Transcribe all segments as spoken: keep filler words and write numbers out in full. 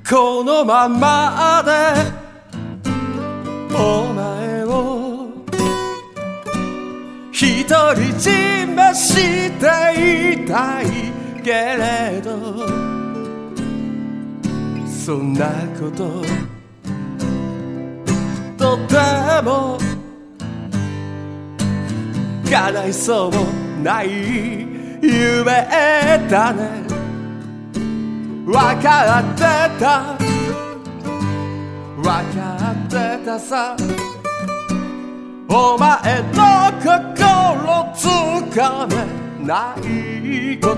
このままでお前を独り占めしていたいけれど、そんなこととても叶いそうもない夢だね。わかってたわかってたさ、お前の心つかめないこと。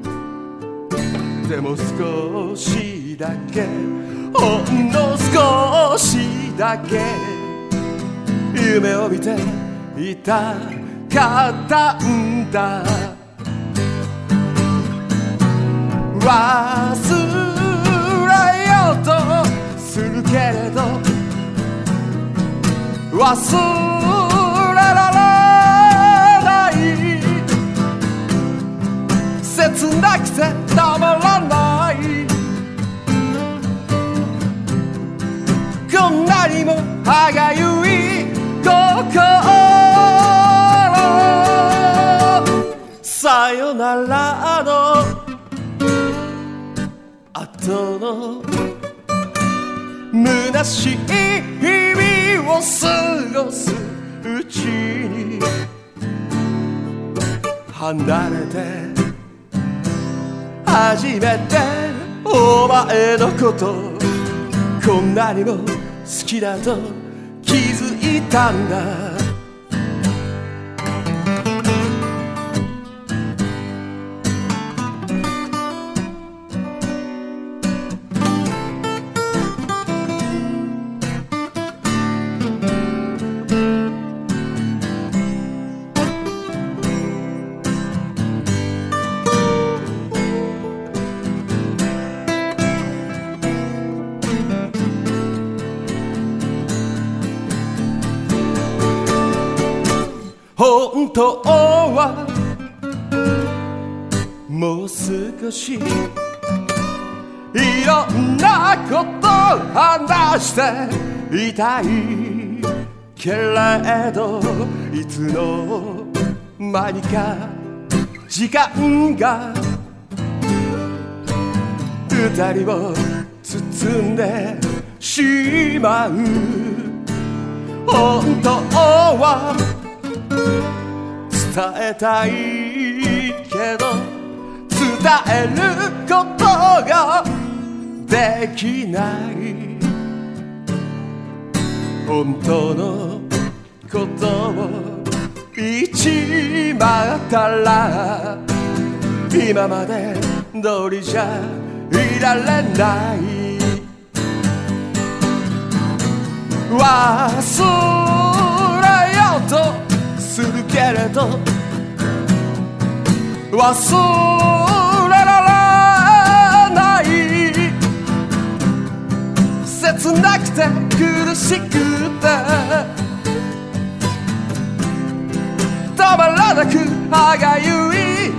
でも少しだけ、ほんの少しだけ夢を見ていたかったんだ。忘れようとするけれど忘れられない、切なくてたまらない、こんなにも歯がゆい心。さよならの後の虚しい日々を過ごすうちに、離れて初めてお前のことこんなにも好きだと気づいたんだ。本当はもう少しいろんなこと話していたいけれど、いつの間にか時間が二人を包んでしまう。本当は伝えたいけど伝えることができない、本当のことを言っちまったら今まで通りじゃいられない。忘れようとするけれど忘れられない、切なくて苦しくてたまらなく歯がゆい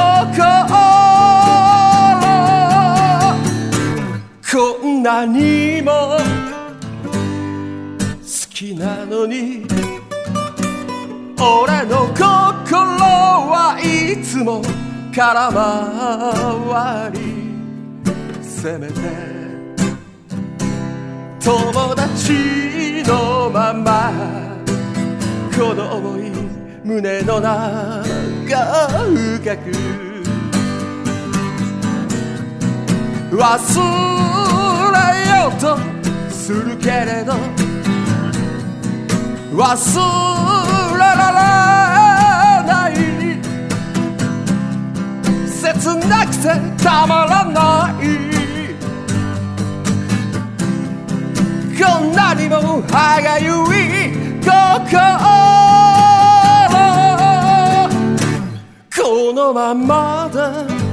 心。こんなにも好きなのに俺の心はいつも空回り、せめて友達のままこの想い胸の中深く忘れようとするけれど忘れられない、切なくてたまらない、こんなにも歯がゆい心。このままで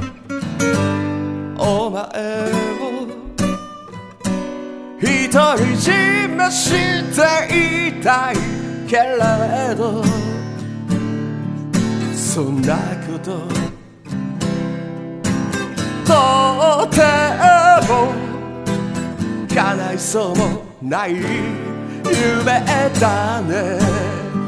お前を独り占めしていたいけれど、そんなこととてもそうもない夢だね